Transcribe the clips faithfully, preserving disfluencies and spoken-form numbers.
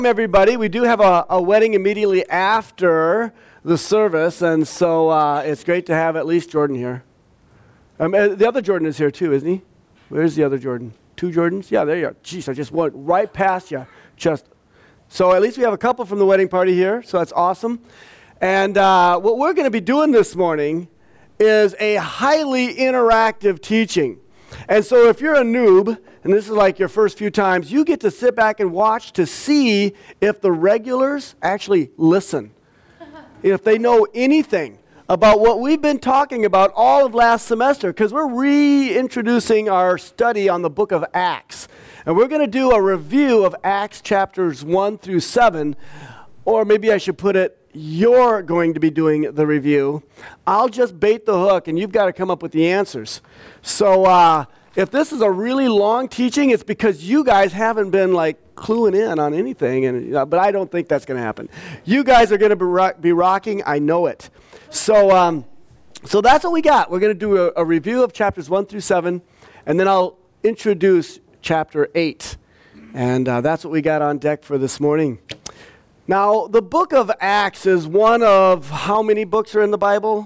Everybody, we do have a, a wedding immediately after the service, and so uh, it's great to have at least Jordan here. Um, uh, the other Jordan is here too, isn't he? Where's the other Jordan? Two Jordans? Yeah, there you are. Jeez, I just went right past you. Just so at least we have a couple from the wedding party here, so that's awesome. And uh, what we're going to be doing this morning is a highly interactive teaching. And so if you're a noob, and this is like your first few times, you get to sit back and watch to see if the regulars actually listen. If they know anything about what we've been talking about all of last semester, because we're reintroducing our study on the book of Acts. And we're going to do a review of Acts chapters one through seven, or maybe I should put it, you're going to be doing the review. I'll just bait the hook, and you've got to come up with the answers. So uh, if this is a really long teaching, it's because you guys haven't been like cluing in on anything. And you know, but I don't think that's going to happen. You guys are going to be, rock, be rocking. I know it. So um, so that's what we got. We're going to do a, a review of chapters one through seven, and then I'll introduce chapter eight. And uh, that's what we got on deck for this morning. Now, the book of Acts is one of how many books are in the Bible?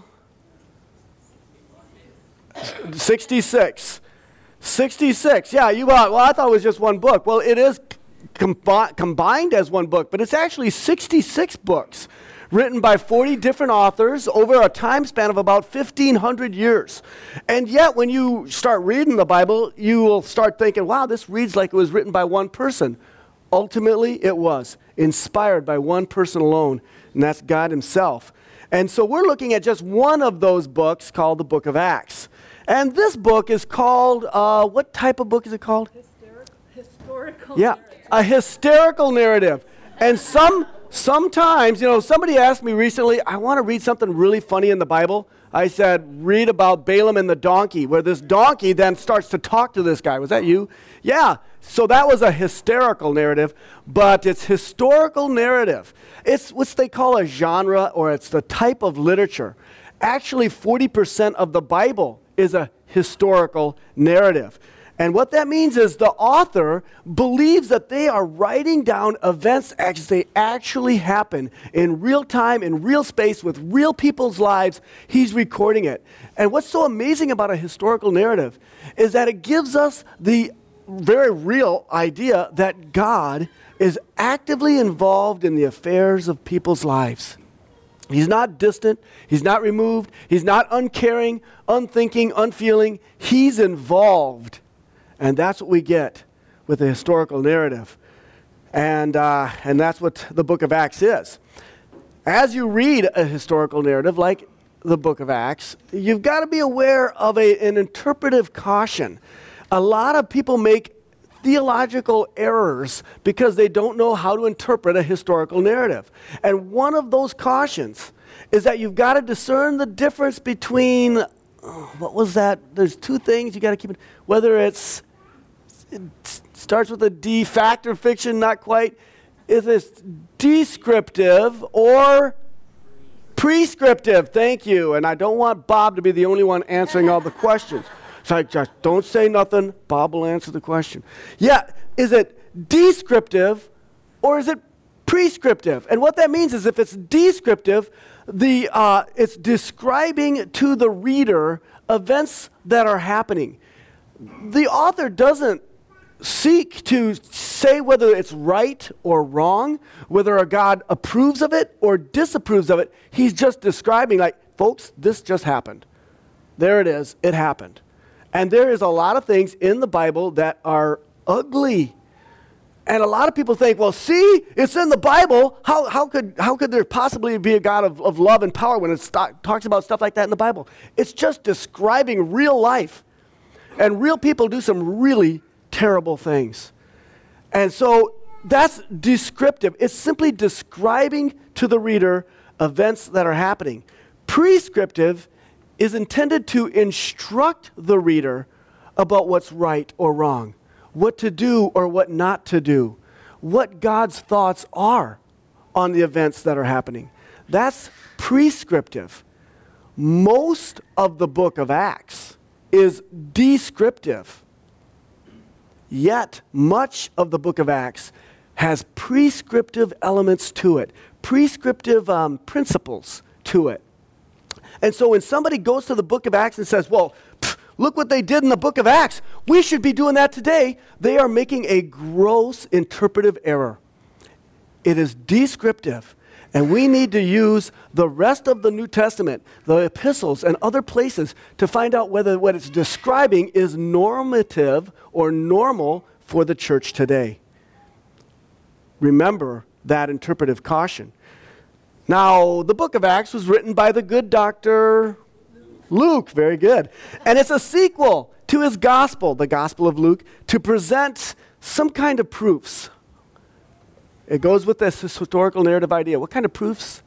sixty-six. sixty-six. Yeah, you thought, well, I thought it was just one book. Well, it is combi- combined as one book, but it's actually sixty-six books written by forty different authors over a time span of about fifteen hundred years. And yet, when you start reading the Bible, you will start thinking, wow, this reads like it was written by one person. Ultimately, it was inspired by one person alone, and that's God himself. And so we're looking at just one of those books called the book of Acts. And this book is called, uh, what type of book is it called? Hysteric- historical Yeah, narrative. a historical narrative. And some sometimes, you know, somebody asked me recently, I want to read something really funny in the Bible. I said, read about Balaam and the donkey, where this donkey then starts to talk to this guy. Was that you? Yeah. So that was a hysterical narrative, but it's historical narrative. It's what they call a genre, or it's the type of literature. Actually, forty percent of the Bible is a historical narrative. And what that means is the author believes that they are writing down events as they actually happen in real time, in real space, with real people's lives. He's recording it. And what's so amazing about a historical narrative is that it gives us the very real idea that God is actively involved in the affairs of people's lives. He's not distant. He's not removed. He's not uncaring, unthinking, unfeeling. He's involved. And that's what we get with the historical narrative. And, uh, and that's what the book of Acts is. As you read a historical narrative like the book of Acts, you've got to be aware of a, an interpretive caution. A lot of people make theological errors because they don't know how to interpret a historical narrative. And one of those cautions is that you've got to discern the difference between, oh, what was that? There's two things you got to keep in, whether it's, it starts with a D, fact or fiction, not quite. Is it descriptive or prescriptive? Thank you. And I don't want Bob to be the only one answering all the questions. So I just don't say nothing. Bob will answer the question. Yeah, is it descriptive or is it prescriptive? And what that means is if it's descriptive, the uh, it's describing to the reader events that are happening. The author doesn't seek to say whether it's right or wrong, whether a God approves of it or disapproves of it. He's just describing, like, folks, this just happened. There it is. It happened. And there is a lot of things in the Bible that are ugly. And a lot of people think, well, see, it's in the Bible. How, how, could, how could there possibly be a God of, of love and power when it st- talks about stuff like that in the Bible? It's just describing real life. And real people do some really terrible things. And so that's descriptive. It's simply describing to the reader events that are happening. Prescriptive is intended to instruct the reader about what's right or wrong, what to do or what not to do, what God's thoughts are on the events that are happening. That's prescriptive. Most of the book of Acts is descriptive. Yet, much of the book of Acts has prescriptive elements to it, prescriptive um, principles to it. And so when somebody goes to the book of Acts and says, well, pff, look what they did in the book of Acts, we should be doing that today, they are making a gross interpretive error. It is descriptive. And we need to use the rest of the New Testament, the epistles and other places to find out whether what it's describing is normative or normal for the church today. Remember that interpretive caution. Now, the book of Acts was written by the good Doctor Luke. Very good. And it's a sequel to his gospel, the Gospel of Luke, to present some kind of proofs. It goes with this historical narrative idea. What kind of proofs?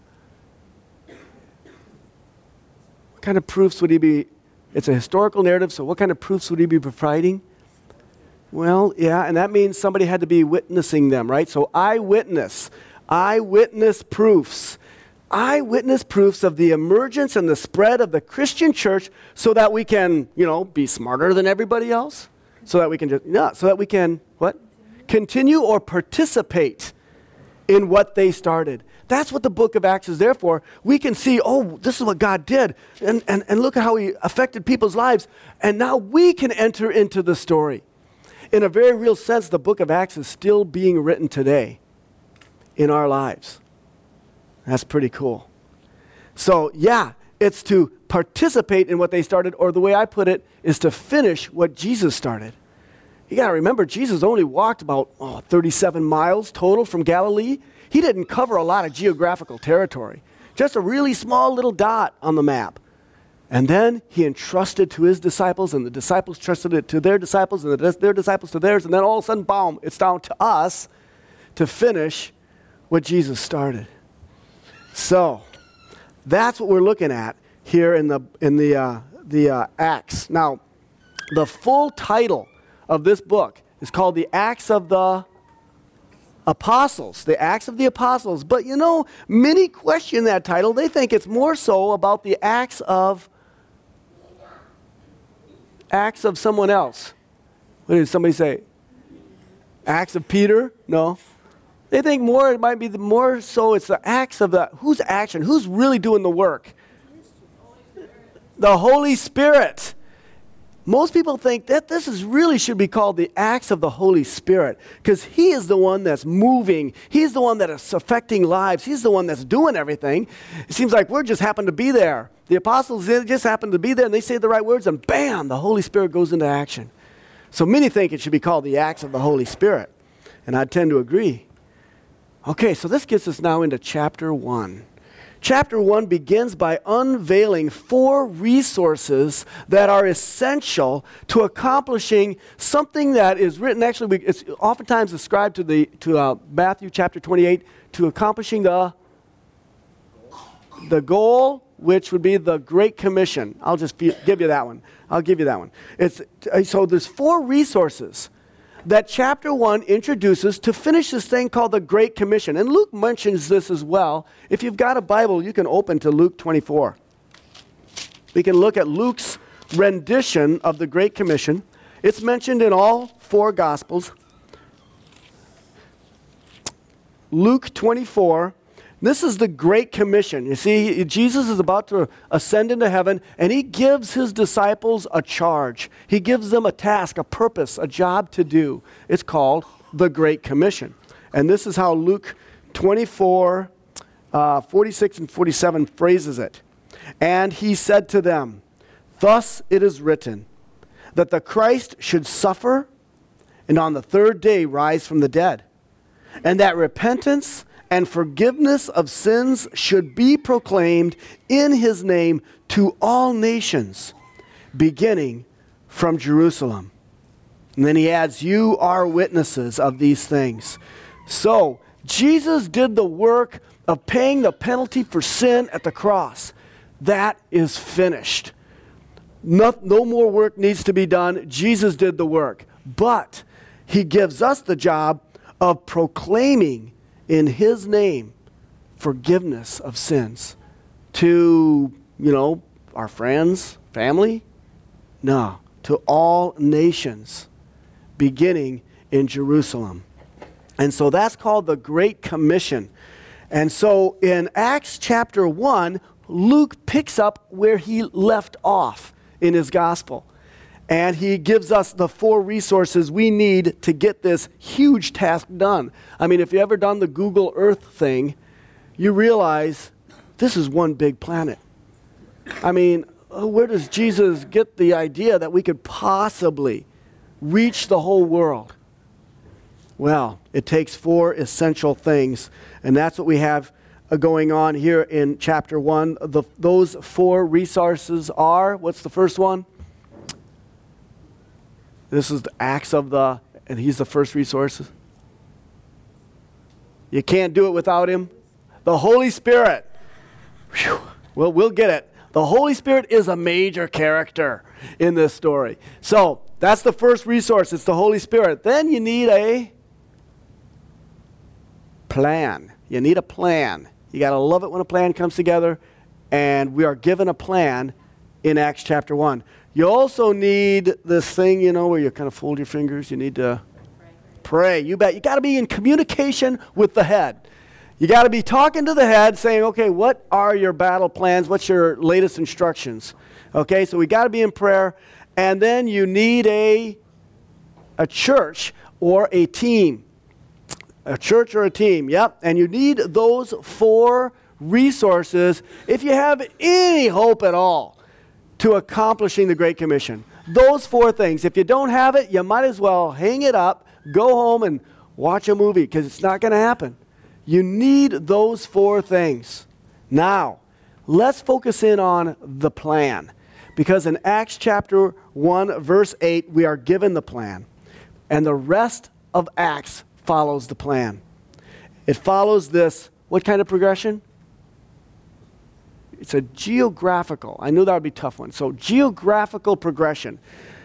What kind of proofs would he be? It's a historical narrative, so what kind of proofs would he be providing? Well, yeah, and that means somebody had to be witnessing them, right? So eyewitness, eyewitness proofs. Eyewitness proofs of the emergence and the spread of the Christian church so that we can, you know, be smarter than everybody else. So that we can just, yeah, so that we can, what? Continue or participate in what they started. That's what the book of Acts is there for. We can see, oh, this is what God did. And, and, and look at how he affected people's lives. And now we can enter into the story. In a very real sense, the book of Acts is still being written today in our lives. That's pretty cool. So, yeah, it's to participate in what they started, or the way I put it is to finish what Jesus started. You got to remember, Jesus only walked about oh, thirty-seven miles total from Galilee. He didn't cover a lot of geographical territory, just a really small little dot on the map. And then he entrusted to his disciples, and the disciples trusted it to their disciples, and the, their disciples to theirs, and then all of a sudden, boom, it's down to us to finish what Jesus started. So that's what we're looking at here in the in the uh, the uh, Acts. Now, the full title of this book is called the Acts of the Apostles, the Acts of the Apostles. But you know, many question that title. They think it's more so about the acts of acts of someone else. What did somebody say? Acts of Peter? No. They think more, it might be the more so it's the acts of the, whose action? Who's really doing the work? The Holy Spirit. Most people think that this is really should be called the acts of the Holy Spirit, because he is the one that's moving. He's the one that is affecting lives. He's the one that's doing everything. It seems like we're just happen to be there. The apostles just happen to be there, and they say the right words, and bam, the Holy Spirit goes into action. So many think it should be called the acts of the Holy Spirit, and I tend to agree. Okay, so this gets us now into chapter one. Chapter one begins by unveiling four resources that are essential to accomplishing something that is written, actually it's oftentimes ascribed to the to uh, Matthew chapter twenty-eight, to accomplishing the, the goal, which would be the Great Commission. I'll just be, give you that one. I'll give you that one. It's, so there's four resources that chapter one introduces to finish this thing called the Great Commission. And Luke mentions this as well. If you've got a Bible, you can open to Luke twenty-four. We can look at Luke's rendition of the Great Commission. It's mentioned in all four Gospels. Luke twenty-four. This is the Great Commission. You see, Jesus is about to ascend into heaven, and he gives his disciples a charge. He gives them a task, a purpose, a job to do. It's called the Great Commission. And this is how Luke twenty-four, uh, forty-six and forty-seven phrases it. And he said to them, "Thus it is written, that the Christ should suffer, and on the third day rise from the dead, and that repentance and forgiveness of sins should be proclaimed in his name to all nations, beginning from Jerusalem." And then he adds, "You are witnesses of these things." So, Jesus did the work of paying the penalty for sin at the cross. That is finished. No, no more work needs to be done. Jesus did the work. But he gives us the job of proclaiming in his name forgiveness of sins to, you know, our friends, family? No, to all nations, beginning in Jerusalem. And so that's called the Great Commission. And so in Acts chapter one, Luke picks up where he left off in his gospel. And he gives us the four resources we need to get this huge task done. I mean, if you've ever done the Google Earth thing, you realize this is one big planet. I mean, where does Jesus get the idea that we could possibly reach the whole world? Well, it takes four essential things, and that's what we have uh, going on here in chapter one. The, those four resources are, what's the first one? This is the Acts of the, and he's the first resource. You can't do it without him. The Holy Spirit. Whew. Well, we'll get it. The Holy Spirit is a major character in this story. So that's the first resource. It's the Holy Spirit. Then you need a plan. You need a plan. You got to love it when a plan comes together. And we are given a plan in Acts chapter one. You also need this thing, you know, where you kind of fold your fingers. You need to pray. You bet. You got to be in communication with the head. You got to be talking to the head saying, okay, what are your battle plans? What's your latest instructions? Okay, so we got to be in prayer. And then you need a, a church or a team. A church or a team, yep. And you need those four resources if you have any hope at all to accomplishing the Great Commission. Those four things. If you don't have it, you might as well hang it up, go home and watch a movie, because it's not going to happen. You need those four things. Now, let's focus in on the plan. Because in Acts chapter one, verse eight, we are given the plan. And the rest of Acts follows the plan. It follows this, what kind of progression? It's a geographical. I knew that would be a tough one. So geographical progression.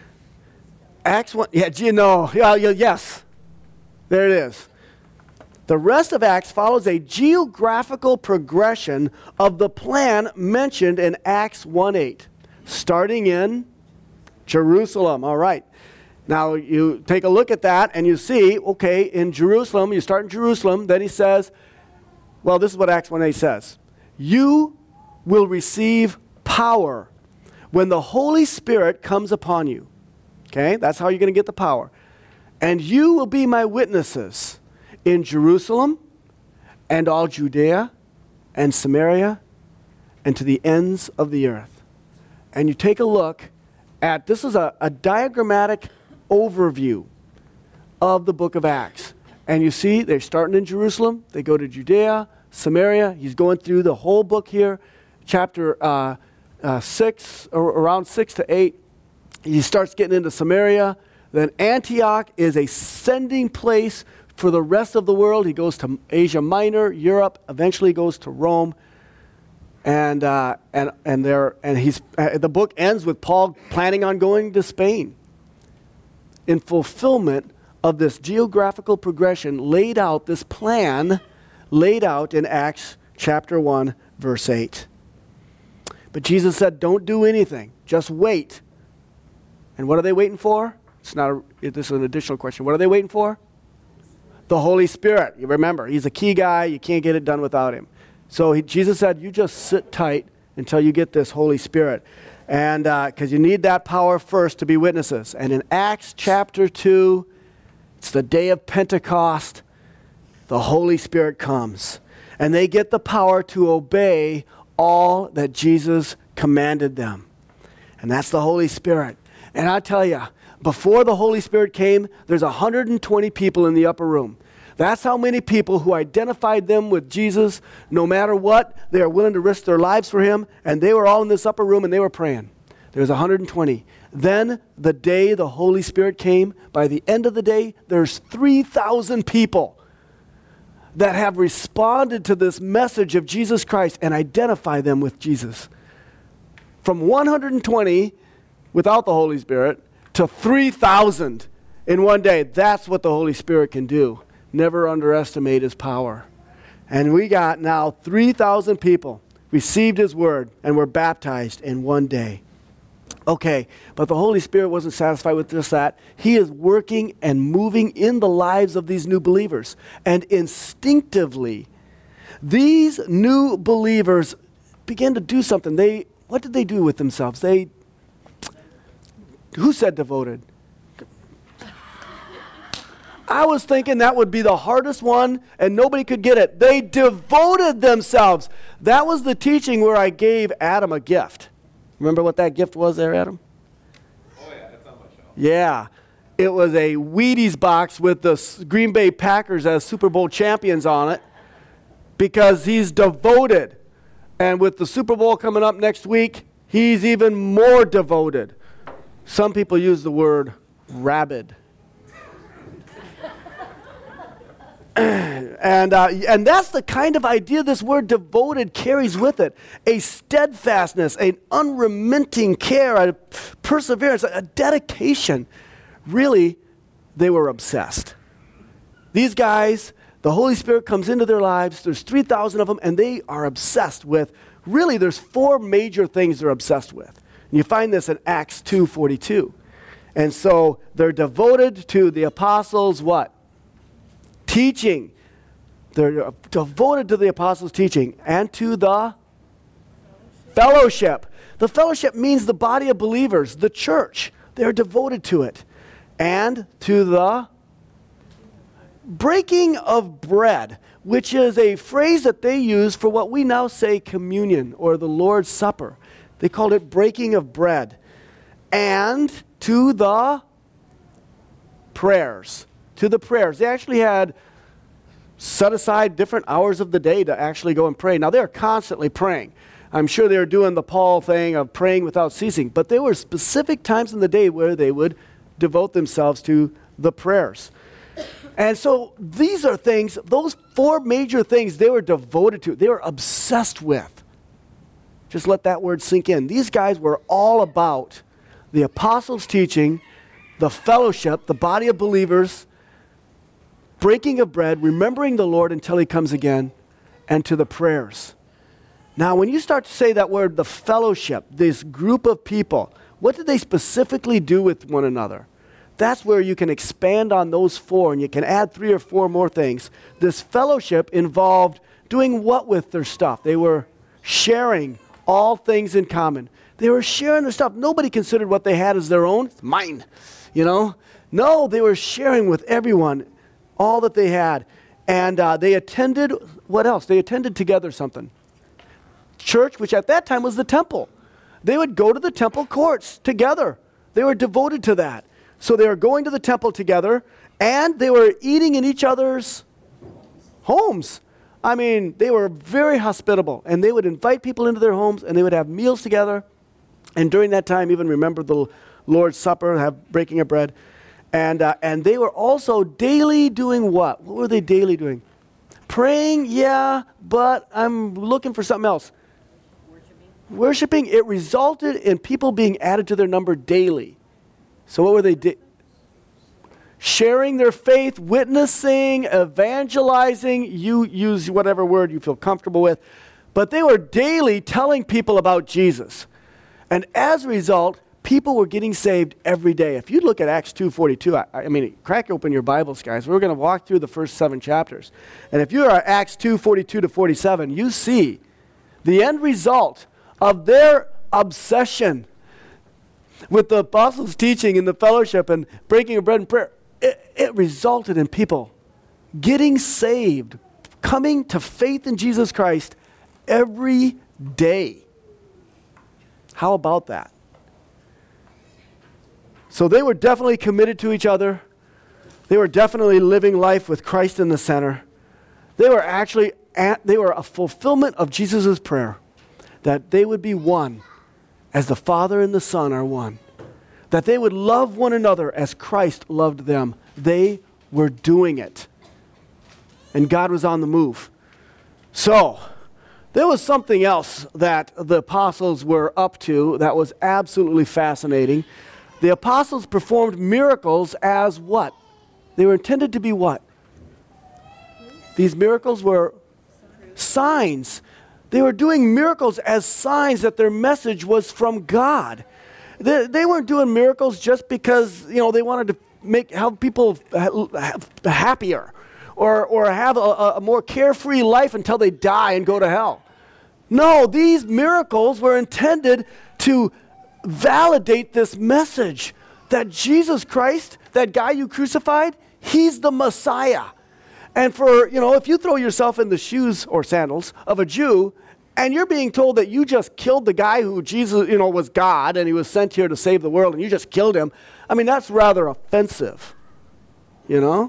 Acts one, yeah, ge- no, yeah, yeah, yes. There it is. The rest of Acts follows a geographical progression of the plan mentioned in Acts one eight, starting in Jerusalem. All right. Now you take a look at that and you see, okay, in Jerusalem, you start in Jerusalem, then he says, well, this is what Acts one eight says. You will receive power when the Holy Spirit comes upon you. Okay, that's how you're going to get the power. And you will be my witnesses in Jerusalem and all Judea and Samaria and to the ends of the earth. And you take a look at, this is a, a diagrammatic overview of the book of Acts. And you see they're starting in Jerusalem, they go to Judea, Samaria. He's going through the whole book here. Chapter uh, uh, six, or around six to eight, he starts getting into Samaria. Then Antioch is a sending place for the rest of the world. He goes to Asia Minor, Europe, eventually goes to Rome. And uh, and and there and he's uh, the book ends with Paul planning on going to Spain in fulfillment of this geographical progression laid out, this plan laid out in Acts chapter one, verse eight. But Jesus said, don't do anything. Just wait. And what are they waiting for? It's not a, this is an additional question. What are they waiting for? The Holy Spirit. You remember, he's a key guy. You can't get it done without him. So he, Jesus said, you just sit tight until you get this Holy Spirit. And because uh, you need that power first to be witnesses. And in Acts chapter two, it's the day of Pentecost. The Holy Spirit comes. And they get the power to obey all that Jesus commanded them. And that's the Holy Spirit. And I tell you, before the Holy Spirit came, there's one hundred twenty people in the upper room. That's how many people who identified them with Jesus, no matter what, they are willing to risk their lives for him. And they were all in this upper room and they were praying. There's one hundred twenty. Then the day the Holy Spirit came, by the end of the day, there's three thousand people that have responded to this message of Jesus Christ and identify them with Jesus. From one hundred twenty without the Holy Spirit to three thousand in one day. That's what the Holy Spirit can do. Never underestimate his power. And we got now three thousand people received his word and were baptized in one day. Okay, but the Holy Spirit wasn't satisfied with just that. He is working and moving in the lives of these new believers. And instinctively, these new believers begin to do something. They, what did they do with themselves? They, who said devoted? I was thinking that would be the hardest one and nobody could get it. They devoted themselves. That was the teaching where I gave Adam a gift. Remember what that gift was there, Adam? Oh, yeah, that's on my shelf. Yeah. It was a Wheaties box with the Green Bay Packers as Super Bowl champions on it because he's devoted. And with the Super Bowl coming up next week, he's even more devoted. Some people use the word rabid. and uh, and that's the kind of idea this word devoted carries with it. A steadfastness, an unremitting care, a perseverance, a dedication. Really, they were obsessed. These guys, the Holy Spirit comes into their lives. There's three thousand of them, and they are obsessed with, really, there's four major things they're obsessed with. And you find this in Acts two forty-two. And so they're devoted to the apostles' what? Teaching. They're devoted to the apostles' teaching and to the fellowship. The fellowship means the body of believers, the church. They're devoted to it. And to the breaking of bread, which is a phrase that they use for what we now say communion or the Lord's Supper. They called it breaking of bread. And to the prayers. To the prayers. They actually had set aside different hours of the day to actually go and pray. Now, they're constantly praying. I'm sure they were doing the Paul thing of praying without ceasing, but there were specific times in the day where they would devote themselves to the prayers. And so these are things, those four major things they were devoted to, they were obsessed with. Just let that word sink in. These guys were all about the apostles' teaching, the fellowship, the body of believers, breaking of bread, remembering the Lord until he comes again, and to the prayers. Now, when you start to say that word, the fellowship, this group of people, what did they specifically do with one another? That's where you can expand on those four, and you can add three or four more things. This fellowship involved doing what with their stuff? They were sharing all things in common. They were sharing their stuff. Nobody considered what they had as their own. It's mine, you know? No, they were sharing with everyone all that they had. And uh, they attended, what else? They attended together something. Church, which at that time was the temple. They would go to the temple courts together. They were devoted to that. So they were going to the temple together, and they were eating in each other's homes. I mean, they were very hospitable, and they would invite people into their homes, and they would have meals together. And during that time, even remember the Lord's Supper, have breaking of bread. And, uh, and they were also daily doing what? What were they daily doing? Praying, yeah, but I'm looking for something else. Worshipping. Worshipping, it resulted in people being added to their number daily. So what were they doing? Sharing their faith, witnessing, evangelizing, you use whatever word you feel comfortable with. But they were daily telling people about Jesus. And as a result, people were getting saved every day. If you look at Acts two forty-two, I, I mean, crack open your Bibles, guys. We're going to walk through the first seven chapters. And if you are at Acts two forty-two to forty-seven, you see the end result of their obsession with the apostles' teaching and the fellowship and breaking of bread and prayer. It, it resulted in people getting saved, coming to faith in Jesus Christ every day. How about that? So they were definitely committed to each other. They were definitely living life with Christ in the center. They were actually, at, they were a fulfillment of Jesus' prayer that they would be one as the Father and the Son are one. That they would love one another as Christ loved them. They were doing it. And God was on the move. So, there was something else that the apostles were up to that was absolutely fascinating. The apostles performed miracles as what? They were intended to be what? These miracles were signs. They were doing miracles as signs that their message was from God. They, they weren't doing miracles just because, you know, they wanted to make help people ha- happier or, or have a, a more carefree life until they die and go to hell. No, these miracles were intended to validate this message that Jesus Christ, that guy you crucified, he's the Messiah. And for, you know, if you throw yourself in the shoes or sandals of a Jew, and you're being told that you just killed the guy who Jesus, you know, was God, and he was sent here to save the world, and you just killed him, I mean, that's rather offensive, you know?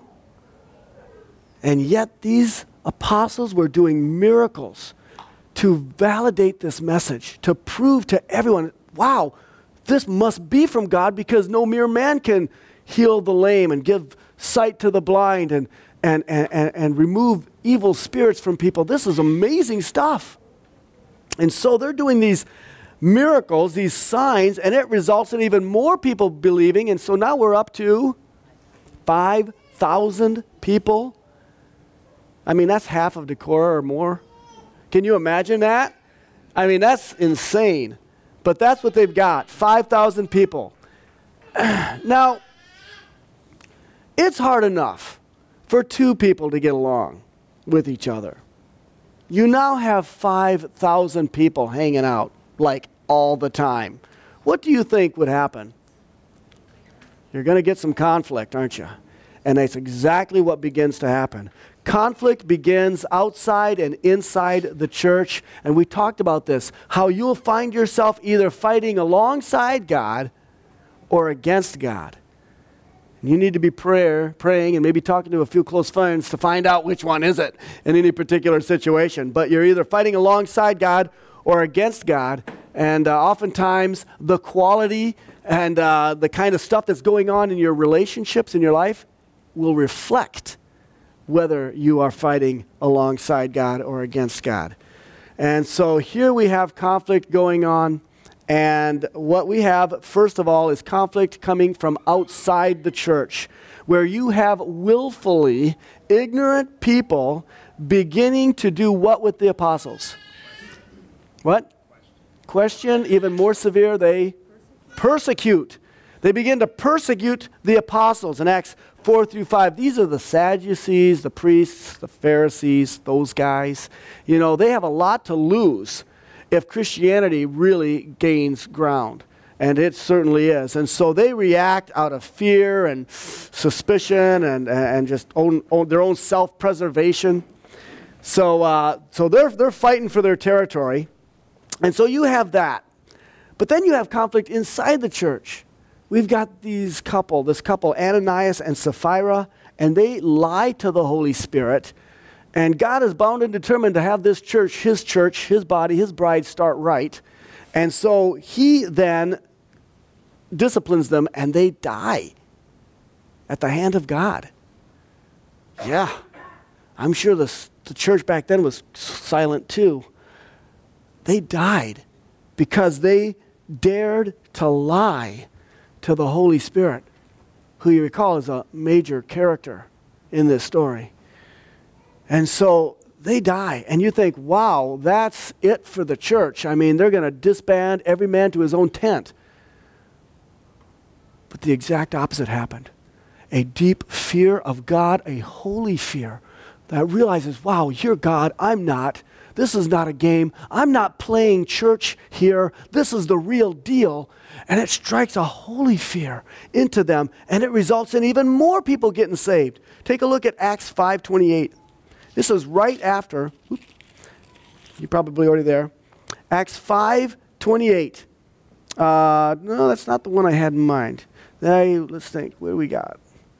And yet these apostles were doing miracles to validate this message, to prove to everyone, wow, this must be from God because no mere man can heal the lame and give sight to the blind and And, and, and remove evil spirits from people. This is amazing stuff. And so they're doing these miracles, these signs, and it results in even more people believing. And so now we're up to five thousand people. I mean, that's half of Decorah or more. Can you imagine that? I mean, that's insane. But that's what they've got, five thousand people. Now, it's hard enough for two people to get along with each other. You now have five thousand people hanging out, like, all the time. What do you think would happen? You're going to get some conflict, aren't you? And that's exactly what begins to happen. Conflict begins outside and inside the church. And we talked about this, how you'll find yourself either fighting alongside God or against God. You need to be prayer, praying and maybe talking to a few close friends to find out which one is it in any particular situation. But you're either fighting alongside God or against God. And uh, oftentimes the quality and uh, the kind of stuff that's going on in your relationships in your life will reflect whether you are fighting alongside God or against God. And so here we have conflict going on. And what we have, first of all, is conflict coming from outside the church, where you have willfully ignorant people beginning to do what with the apostles? What? Question, even more severe, they persecute. They begin to persecute the apostles in Acts four through five. These are the Sadducees, the priests, the Pharisees, those guys. You know, they have a lot to lose if Christianity really gains ground. And it certainly is. And so they react out of fear and suspicion and, and just own, own their own self-preservation. So uh, so they're, they're fighting for their territory. And so you have that. But then you have conflict inside the church. We've got these couple, this couple, Ananias and Sapphira, and they lie to the Holy Spirit. And God is bound and determined to have this church, his church, his body, his bride start right. And so he then disciplines them and they die at the hand of God. Yeah, I'm sure the, the church back then was silent too. They died because they dared to lie to the Holy Spirit, who you recall is a major character in this story. And so they die, and you think, wow, that's it for the church. I mean, they're going to disband every man to his own tent. But the exact opposite happened. A deep fear of God, a holy fear that realizes, wow, you're God, I'm not. This is not a game. I'm not playing church here. This is the real deal. And it strikes a holy fear into them, and it results in even more people getting saved. Take a look at Acts five twenty-eight. This is right after, oops, you're probably already there, Acts five twenty-eight. Uh, no, that's not the one I had in mind. Now, let's think, what do we got?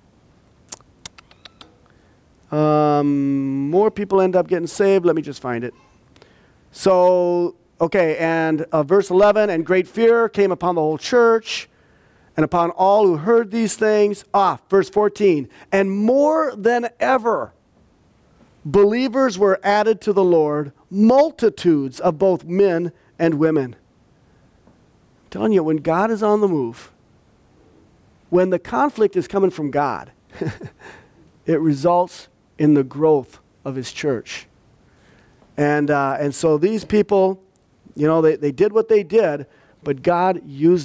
Um, more people end up getting saved. Let me just find it. So, okay, and uh, verse eleven, and great fear came upon the whole church and upon all who heard these things. Ah, verse fourteen, and more than ever, believers were added to the Lord, multitudes of both men and women. I'm telling you, when God is on the move, when the conflict is coming from God, it results in the growth of his church. And uh, and so these people, you know, they, they did what they did, but God used it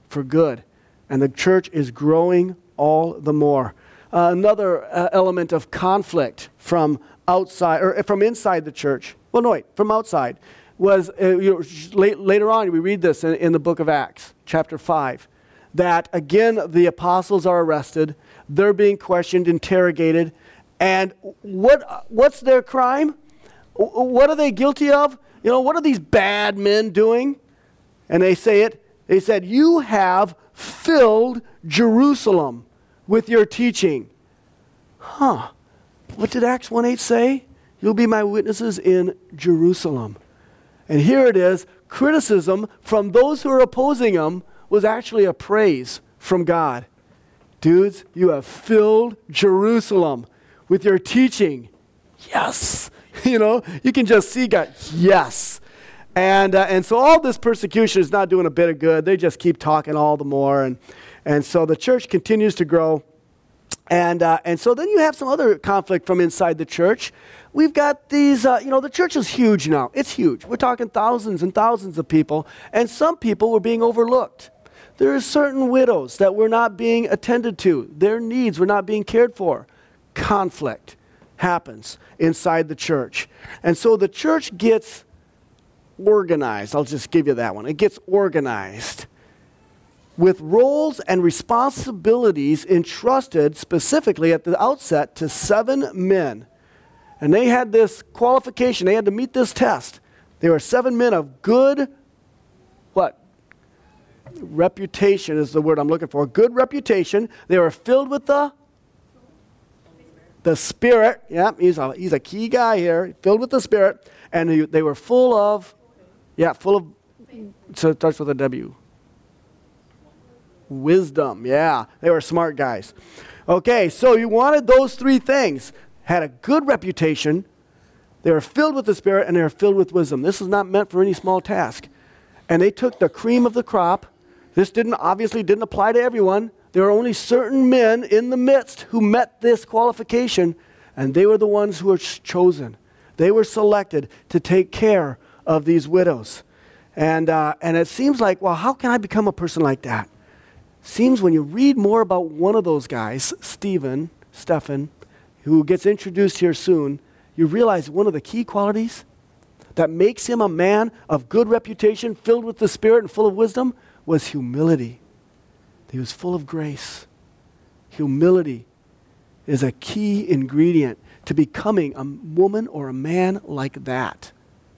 for good. And the church is growing all the more. Uh, another uh, element of conflict from outside, or from inside the church, well, no, wait, from outside, was, uh, you know, late, later on, we read this in, in the book of Acts, chapter five, that, again, the apostles are arrested, they're being questioned, interrogated, and what what's their crime? What are they guilty of? You know, what are these bad men doing? And they say it, they said, you have filled Jerusalem with your teaching. Huh. What did Acts one eight say? You'll be my witnesses in Jerusalem. And here it is, criticism from those who are opposing them was actually a praise from God. Dudes, you have filled Jerusalem with your teaching. Yes. You know, you can just see God. Yes. And uh, and so all this persecution is not doing a bit of good. They just keep talking all the more. And, and so the church continues to grow. And uh, and so then you have some other conflict from inside the church. We've got these, uh, you know, the church is huge now. It's huge. We're talking thousands and thousands of people. And some people were being overlooked. There are certain widows that were not being attended to. Their needs were not being cared for. Conflict happens inside the church. And so the church gets organized. I'll just give you that one. It gets organized with roles and responsibilities entrusted specifically at the outset to seven men. And they had this qualification. They had to meet this test. They were seven men of good, what? Reputation is the word I'm looking for. Good reputation. They were filled with the the Spirit. Yeah, he's a, he's a key guy here. Filled with the Spirit. And they, they were full of, yeah, full of, so it starts with a W. Wisdom, yeah. They were smart guys. Okay, so you wanted those three things. Had a good reputation. They were filled with the Spirit, and they were filled with wisdom. This is not meant for any small task. And they took the cream of the crop. This didn't obviously didn't apply to everyone. There were only certain men in the midst who met this qualification, and they were the ones who were chosen. They were selected to take care of these widows. And uh, and it seems like, well, how can I become a person like that? Seems when you read more about one of those guys, Stephen, Stephen, who gets introduced here soon, you realize one of the key qualities that makes him a man of good reputation, filled with the Spirit and full of wisdom, was humility. He was full of grace. Humility is a key ingredient to becoming a woman or a man like that.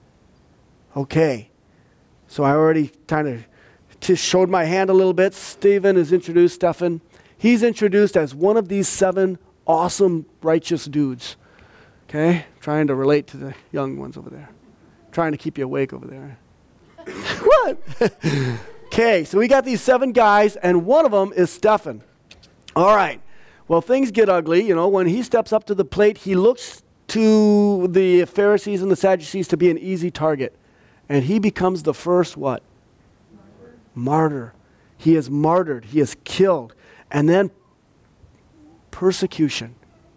Okay, so I already kind of just showed my hand a little bit. Stephen is introduced, Stephen. He's introduced as one of these seven awesome, righteous dudes. Okay, trying to relate to the young ones over there. Trying to keep you awake over there. What? Okay, so we got these seven guys, and one of them is Stephen. All right. Well, things get ugly. You know, when he steps up to the plate, he looks to the Pharisees and the Sadducees to be an easy target. And he becomes the first what? Martyr. Martyr. He is martyred. He is killed. And then persecution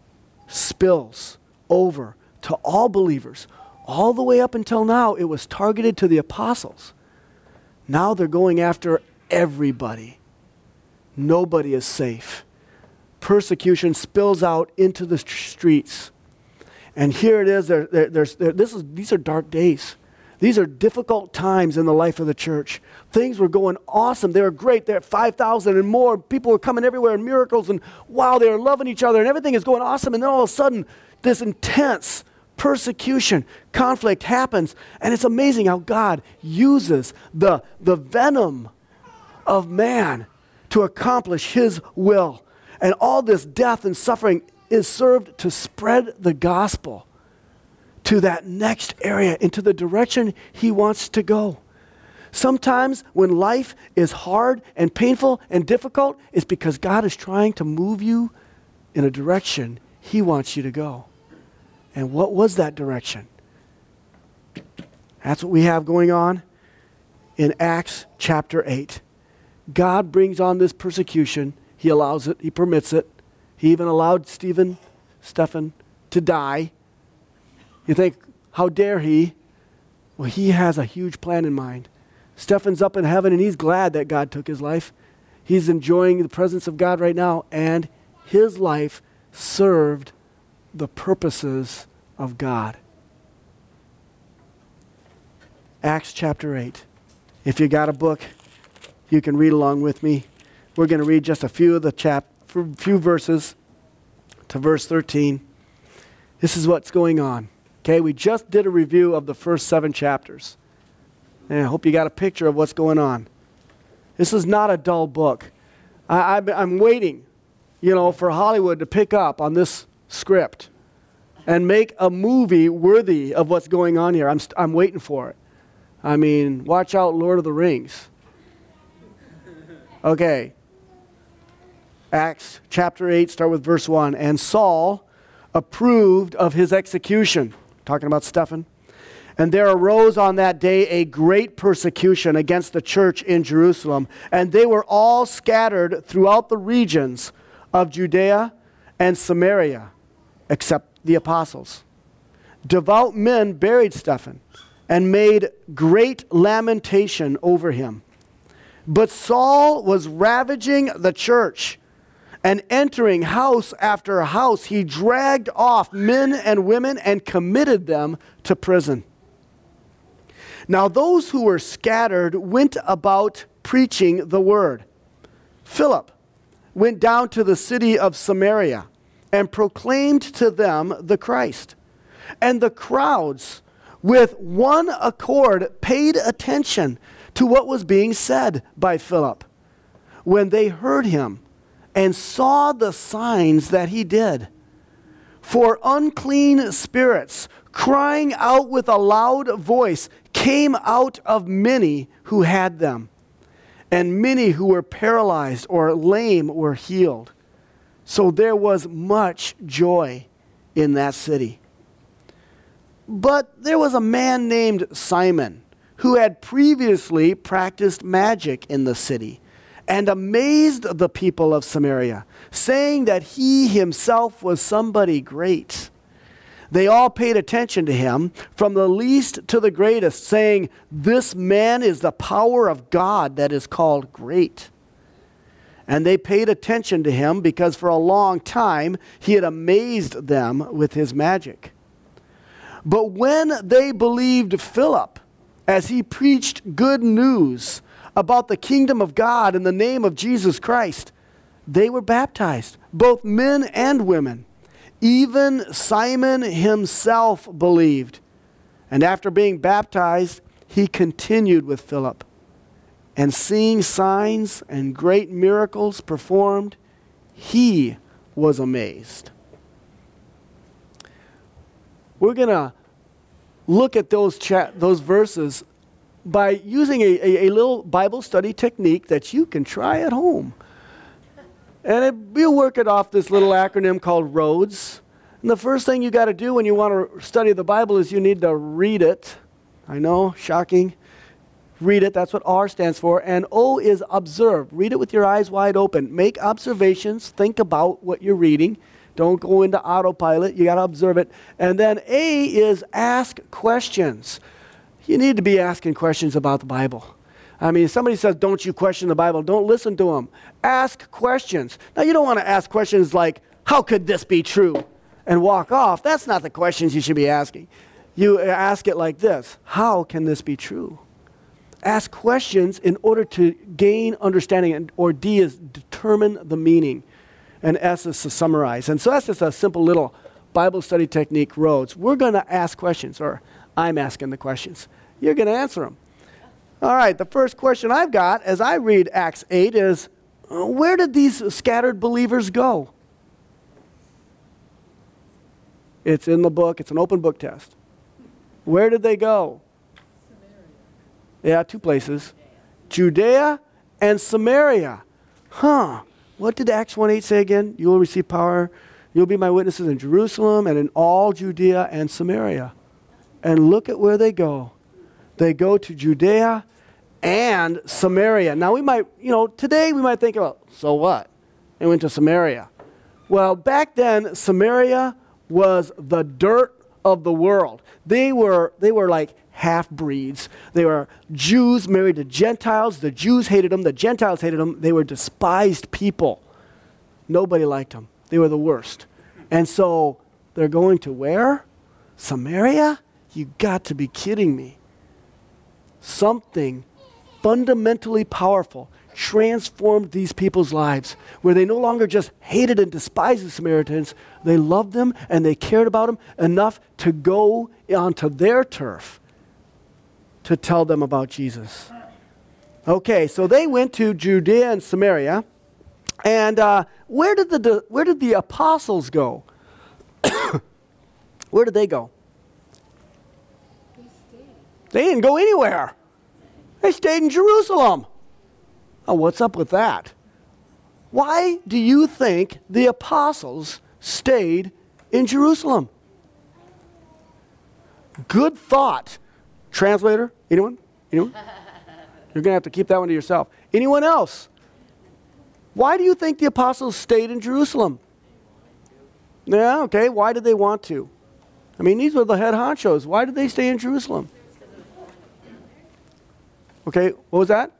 spills over to all believers. All the way up until now, it was targeted to the apostles. Now they're going after everybody. Nobody is safe. Persecution spills out into the streets. And here it is. There, there, there's, there, this is these are dark days. These are difficult times in the life of the church. Things were going awesome. They were great. They're at five thousand and more. People were coming everywhere and miracles. And wow, they were loving each other. And everything is going awesome. And then all of a sudden, this intense persecution, conflict happens, and it's amazing how God uses the, the venom of man to accomplish His will. And all this death and suffering is served to spread the gospel to that next area, into the direction He wants to go. Sometimes when life is hard and painful and difficult, it's because God is trying to move you in a direction He wants you to go. And what was that direction? That's what we have going on in Acts chapter eight. God brings on this persecution. He allows it. He permits it. He even allowed Stephen, Stephen to die. You think, how dare he? Well, he has a huge plan in mind. Stephen's up in heaven, and he's glad that God took his life He's enjoying the presence of God right now, and his life served the purposes of God. Acts chapter eight. If you got a book, you can read along with me. We're going to read just a few of the chap, few verses to verse thirteen. This is what's going on. Okay, we just did a review of the first seven chapters. And I hope you got a picture of what's going on. This is not a dull book. I, I've, I'm waiting, you know, for Hollywood to pick up on this script and make a movie worthy of what's going on here. I'm, st- I'm waiting for it. I mean, watch out, Lord of the Rings. Okay. Acts chapter eight, start with verse one. And Saul approved of his execution. Talking about Stephen. And there arose on that day a great persecution against the church in Jerusalem, and they were all scattered throughout the regions of Judea and Samaria, except the apostles. Devout men buried Stephen and made great lamentation over him. But Saul was ravaging the church, and entering house after house, he dragged off men and women and committed them to prison. Now those who were scattered went about preaching the word. Philip went down to the city of Samaria and proclaimed to them the Christ. And the crowds with one accord paid attention to what was being said by Philip when they heard him and saw the signs that he did. For unclean spirits, crying out with a loud voice, came out of many who had them, and many who were paralyzed or lame were healed. So there was much joy in that city. But there was a man named Simon who had previously practiced magic in the city and amazed the people of Samaria, saying that he himself was somebody great. They all paid attention to him, from the least to the greatest, saying, "This man is the power of God that is called great." And they paid attention to him because for a long time he had amazed them with his magic. But when they believed Philip, as he preached good news about the kingdom of God in the name of Jesus Christ, they were baptized, both men and women. Even Simon himself believed. And after being baptized, he continued with Philip. And seeing signs and great miracles performed, he was amazed. We're going to look at those cha- those verses by using a, a, a little Bible study technique that you can try at home. And it, we'll work it off this little acronym called RHODES. And the first thing you got to do when you want to study the Bible is you need to read it. I know, shocking. Read it, that's what R stands for. And O is observe. Read it with your eyes wide open. Make observations. Think about what you're reading. Don't go into autopilot. You got to observe it. And then A is ask questions. You need to be asking questions about the Bible. I mean, if somebody says, don't you question the Bible, don't listen to them. Ask questions. Now, you don't want to ask questions like, how could this be true? And walk off. That's not the questions you should be asking. You ask it like this: how can this be true? Ask questions in order to gain understanding, and, or D is determine the meaning, and S is to summarize. And so that's just a simple little Bible study technique, RHODES. We're going to ask questions, or I'm asking the questions. You're going to answer them. All right, the first question I've got as I read Acts eight is, uh, where did these scattered believers go? It's in the book. It's an open book test. Where did they go? Yeah, two places. Judea and Samaria. Huh. What did Acts one eight say again? You will receive power. You'll be my witnesses in Jerusalem and in all Judea and Samaria. And look at where they go. They go to Judea and Samaria. Now we might, you know, today we might think about, so what? They went to Samaria. Well, back then, Samaria was the dirt of the world. They were, they were like half-breeds. They were Jews married to Gentiles. The Jews hated them. The Gentiles hated them. They were despised people. Nobody liked them. They were the worst. And so they're going to where? Samaria? You got to be kidding me. Something fundamentally powerful transformed these people's lives, where they no longer just hated and despised the Samaritans. They loved them and they cared about them enough to go onto their turf to tell them about Jesus. Okay, so they went to Judea and Samaria. And uh, where did the where did the apostles go? Where did they go? They didn't go anywhere. They stayed in Jerusalem. Oh, what's up with that? Why do you think the apostles stayed in Jerusalem? Good thought. Translator? Anyone? Anyone? You're going to have to keep that one to yourself. Anyone else? Why do you think the apostles stayed in Jerusalem? Yeah, okay. Why did they want to? I mean, these were the head honchos. Why did they stay in Jerusalem? Okay, what was that?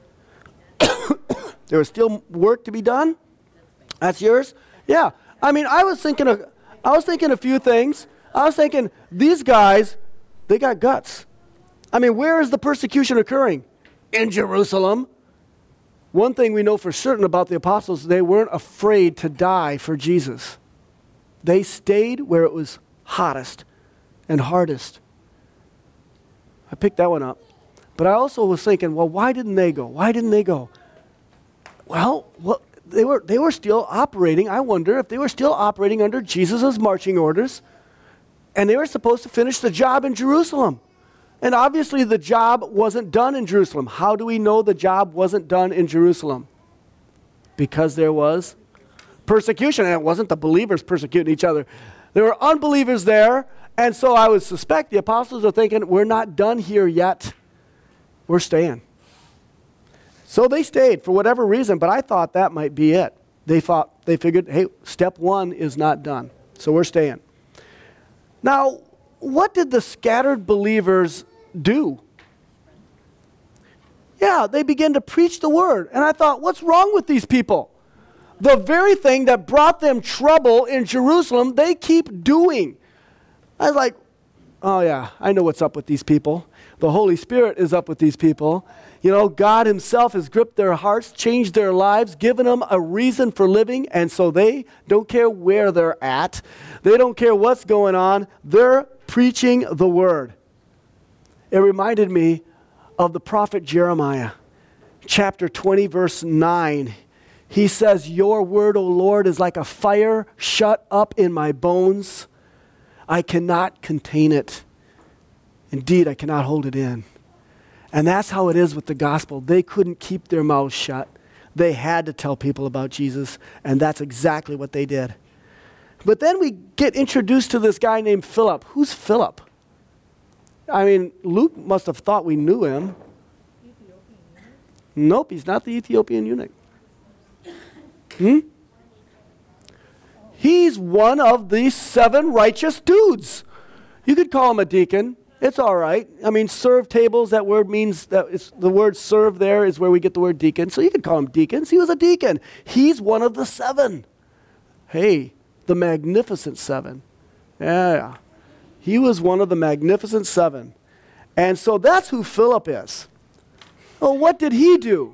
There was still work to be done? That's yours? Yeah. I mean, I was thinking of, I was thinking a few things. I was thinking, these guys, they got guts. I mean, where is the persecution occurring? In Jerusalem. One thing we know for certain about the apostles, they weren't afraid to die for Jesus. They stayed where it was hottest and hardest. I picked that one up. But I also was thinking, well, why didn't they go? Why didn't they go? Well, well they were they were still operating. I wonder if they were still operating under Jesus' marching orders, and they were supposed to finish the job in Jerusalem. And obviously the job wasn't done in Jerusalem. How do we know the job wasn't done in Jerusalem? Because there was persecution, and it wasn't the believers persecuting each other. There were unbelievers there, and so I would suspect the apostles are thinking, we're not done here yet. We're staying. So they stayed for whatever reason, but I thought that might be it. They thought, they figured, hey, step one is not done, so we're staying. Now, what did the scattered believers do? Yeah, they began to preach the word. And I thought, what's wrong with these people? The very thing that brought them trouble in Jerusalem, they keep doing. I was like, oh yeah, I know what's up with these people. The Holy Spirit is up with these people. You know, God himself has gripped their hearts, changed their lives, given them a reason for living, and so they don't care where they're at. They don't care what's going on. They're preaching the word. It reminded me of the prophet Jeremiah, chapter twenty, verse nine. He says, your word, O Lord, is like a fire shut up in my bones. I cannot contain it. Indeed, I cannot hold it in. And that's how it is with the gospel. They couldn't keep their mouths shut. They had to tell people about Jesus, and that's exactly what they did. But then we get introduced to this guy named Philip. Who's Philip? I mean, Luke must have thought we knew him. Nope, he's not the Ethiopian eunuch. Hmm? He's one of the seven righteous dudes. You could call him a deacon. It's all right. I mean, serve tables, that word means, that it's, the word serve there is where we get the word deacon. So you could call him deacons. He was a deacon. He's one of the seven. Hey, the magnificent seven. Yeah. He was one of the magnificent seven. And so that's who Philip is. Well, what did he do?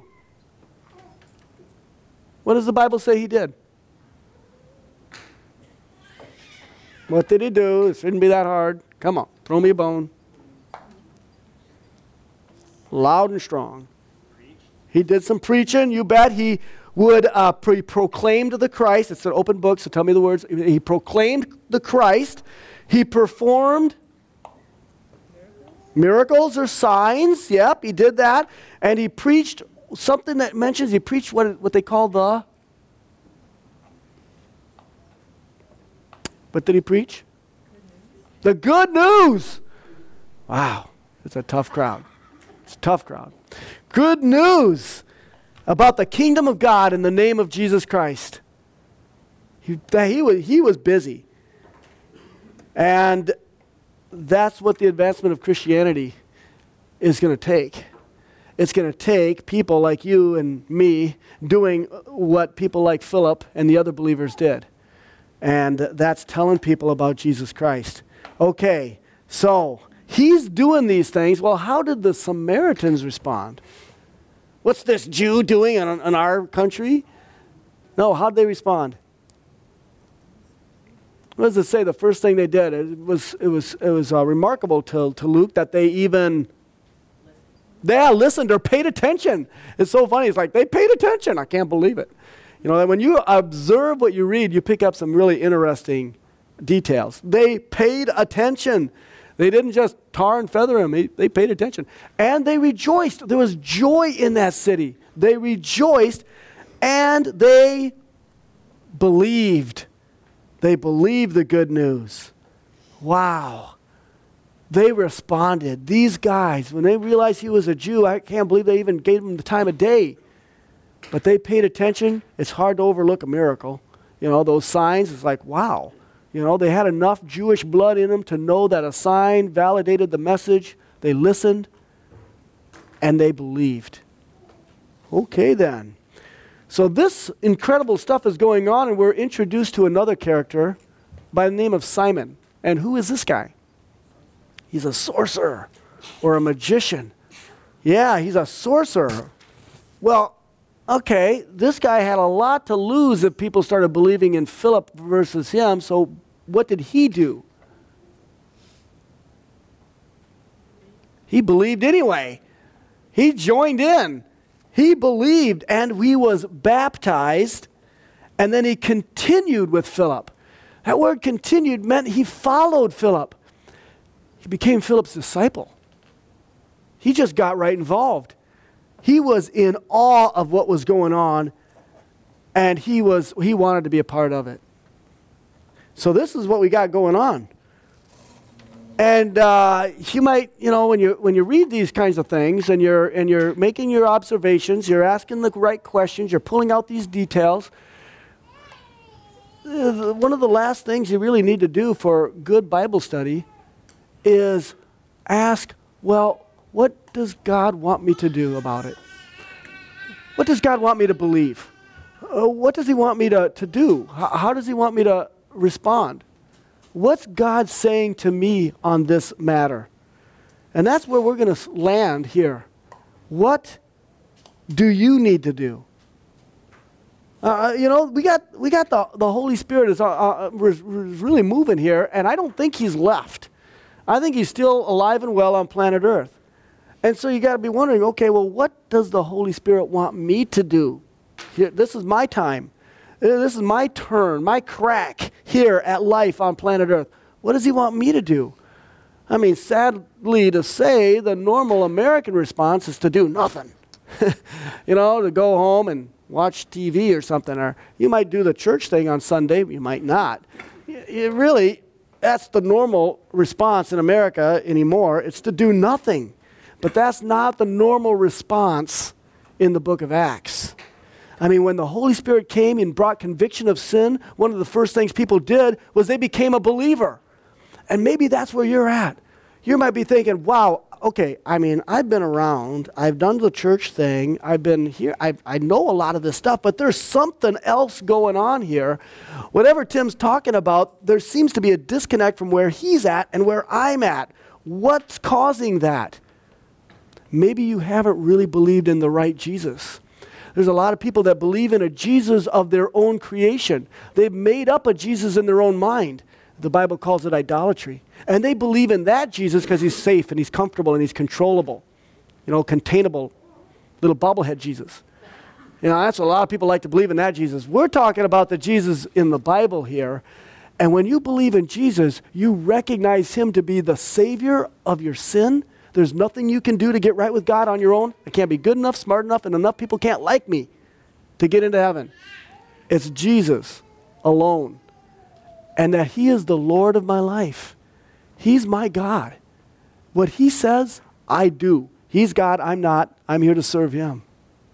What does the Bible say he did? What did he do? It shouldn't be that hard. Come on, throw me a bone. Loud and strong. He did some preaching, you bet. He would uh, pre- proclaimed the Christ. It's an open book, so tell me the words. He proclaimed the Christ. He performed miracles, miracles or signs. Yep, he did that. And he preached something that mentions, he preached what, what they call the... What did he preach? The good news. Wow, it's a tough crowd. It's a tough crowd. Good news about the kingdom of God in the name of Jesus Christ. He, he, was, he was busy. And that's what the advancement of Christianity is going to take. It's going to take people like you and me doing what people like Philip and the other believers did. And that's telling people about Jesus Christ. Okay, so he's doing these things. Well, how did the Samaritans respond? What's this Jew doing in, in our country? No, how'd they respond? What does it say? The first thing they did, it was it was it was uh, remarkable to to Luke that they even they listened or paid attention. It's so funny. It's like they paid attention. I can't believe it. You know, that when you observe what you read, you pick up some really interesting details. They paid attention. They didn't just tar and feather him. They, they paid attention. And they rejoiced. There was joy in that city. They rejoiced and they believed. They believed the good news. Wow. They responded. These guys, when they realized he was a Jew, I can't believe they even gave him the time of day. But they paid attention. It's hard to overlook a miracle. You know, those signs, it's like, wow. You know, they had enough Jewish blood in them to know that a sign validated the message. They listened, and they believed. Okay, then. So this incredible stuff is going on, and we're introduced to another character by the name of Simon. And who is this guy? He's a sorcerer or a magician. Yeah, he's a sorcerer. Well, okay, this guy had a lot to lose if people started believing in Philip versus him, so what did he do? He believed anyway. He joined in. He believed, and he was baptized, and then he continued with Philip. That word continued meant he followed Philip. He became Philip's disciple. He just got right involved. He was in awe of what was going on, and he was he wanted to be a part of it. So this is what we got going on. And uh, you might, you know, when you when you read these kinds of things, and you're and you're making your observations, you're asking the right questions, you're pulling out these details. Uh, one of the last things you really need to do for good Bible study is ask, well, what does God want me to do about it? What does God want me to believe? Uh, what does he want me to, to do? How, how does he want me to respond? What's God saying to me on this matter? And that's where we're going to land here. What do you need to do? Uh, you know, we got we got the, the Holy Spirit is uh, uh, really moving here, and I don't think he's left. I think he's still alive and well on planet Earth. And so you got to be wondering, okay, well, what does the Holy Spirit want me to do? Here, this is my time. This is my turn, my crack here at life on planet Earth. What does he want me to do? I mean, sadly to say, the normal American response is to do nothing. You know, to go home and watch T V or something. Or you might do the church thing on Sunday, but you might not. It really, that's the normal response in America anymore. It's to do nothing. But that's not the normal response in the book of Acts. I mean, when the Holy Spirit came and brought conviction of sin, one of the first things people did was they became a believer. And maybe that's where you're at. You might be thinking, wow, okay, I mean, I've been around, I've done the church thing, I've been here, I I know a lot of this stuff, but there's something else going on here. Whatever Tim's talking about, there seems to be a disconnect from where he's at and where I'm at. What's causing that? Maybe you haven't really believed in the right Jesus. There's a lot of people that believe in a Jesus of their own creation. They've made up a Jesus in their own mind. The Bible calls it idolatry. And they believe in that Jesus because he's safe and he's comfortable and he's controllable. You know, containable, little bobblehead Jesus. You know, that's what a lot of people like to believe in, that Jesus. We're talking about the Jesus in the Bible here. And when you believe in Jesus, you recognize him to be the Savior of your sin. There's nothing you can do to get right with God on your own. I can't be good enough, smart enough, and enough people can't like me to get into heaven. It's Jesus alone. And that he is the Lord of my life. He's my God. What he says, I do. He's God, I'm not. I'm here to serve him.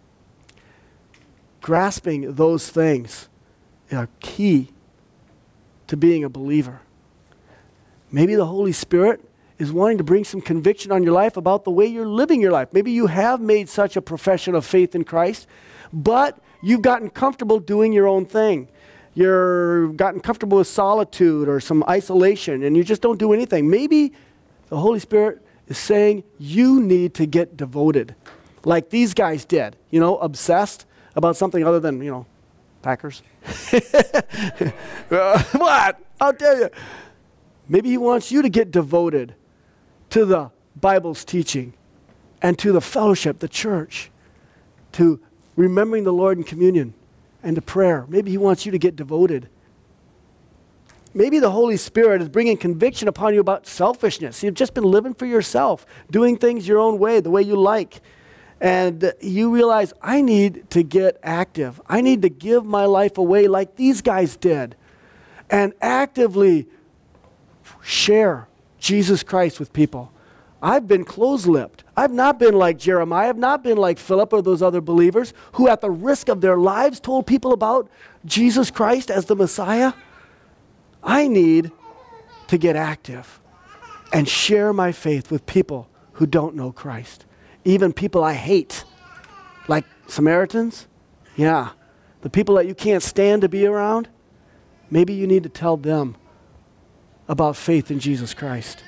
Grasping those things are key to being a believer. Maybe the Holy Spirit is wanting to bring some conviction on your life about the way you're living your life. Maybe you have made such a profession of faith in Christ, but you've gotten comfortable doing your own thing. You've gotten comfortable with solitude or some isolation, and you just don't do anything. Maybe the Holy Spirit is saying you need to get devoted, like these guys did, you know, obsessed about something other than, you know, Packers. uh, what? I'll tell you. Maybe he wants you to get devoted to the Bible's teaching and to the fellowship, the church, to remembering the Lord in communion and to prayer. Maybe he wants you to get devoted. Maybe the Holy Spirit is bringing conviction upon you about selfishness. You've just been living for yourself, doing things your own way, the way you like. And you realize, I need to get active. I need to give my life away like these guys did and actively share Jesus Christ with people. I've been close-lipped. I've not been like Jeremiah. I've not been like Philip or those other believers who at the risk of their lives told people about Jesus Christ as the Messiah. I need to get active and share my faith with people who don't know Christ. Even people I hate, like Samaritans. Yeah, the people that you can't stand to be around. Maybe you need to tell them about faith in Jesus Christ.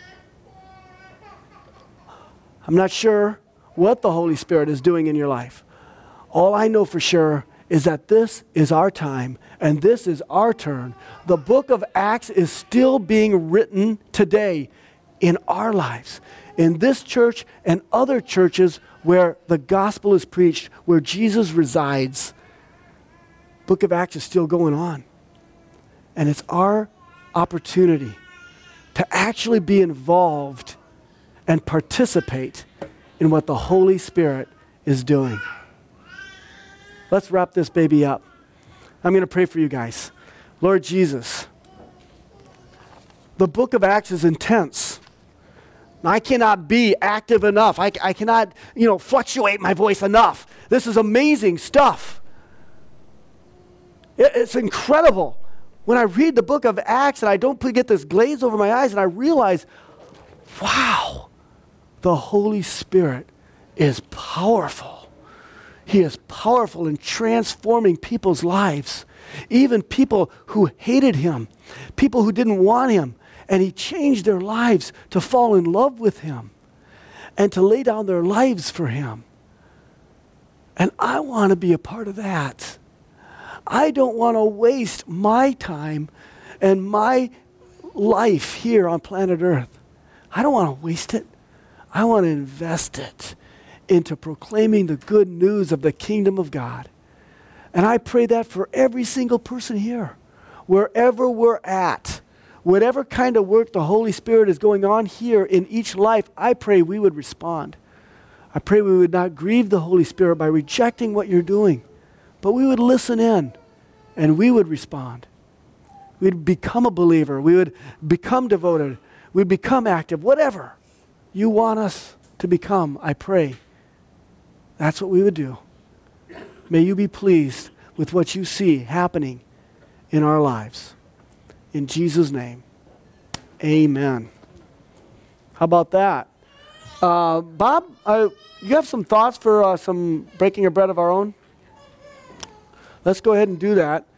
I'm not sure what the Holy Spirit is doing in your life. All I know for sure is that this is our time and this is our turn. The book of Acts is still being written today in our lives, in this church and other churches where the gospel is preached, where Jesus resides. Book of Acts is still going on. And it's our opportunity to actually be involved and participate in what the Holy Spirit is doing. Let's wrap this baby up. I'm going to pray for you guys. Lord Jesus, the book of Acts is intense. I cannot be active enough. I, I cannot, you know, fluctuate my voice enough. This is amazing stuff. It, it's incredible. When I read the book of Acts and I don't get this glaze over my eyes and I realize, wow, the Holy Spirit is powerful. He is powerful in transforming people's lives, even people who hated him, people who didn't want him, and he changed their lives to fall in love with him and to lay down their lives for him. And I want to be a part of that. I don't want to waste my time and my life here on planet Earth. I don't want to waste it. I want to invest it into proclaiming the good news of the kingdom of God. And I pray that for every single person here, wherever we're at, whatever kind of work the Holy Spirit is going on here in each life, I pray we would respond. I pray we would not grieve the Holy Spirit by rejecting what you're doing, but we would listen in and we would respond. We'd become a believer. We would become devoted. We'd become active. Whatever you want us to become, I pray. That's what we would do. May you be pleased with what you see happening in our lives. In Jesus' name, amen. How about that? Uh, Bob, uh, you have some thoughts for uh, some breaking of bread of our own? Let's go ahead and do that.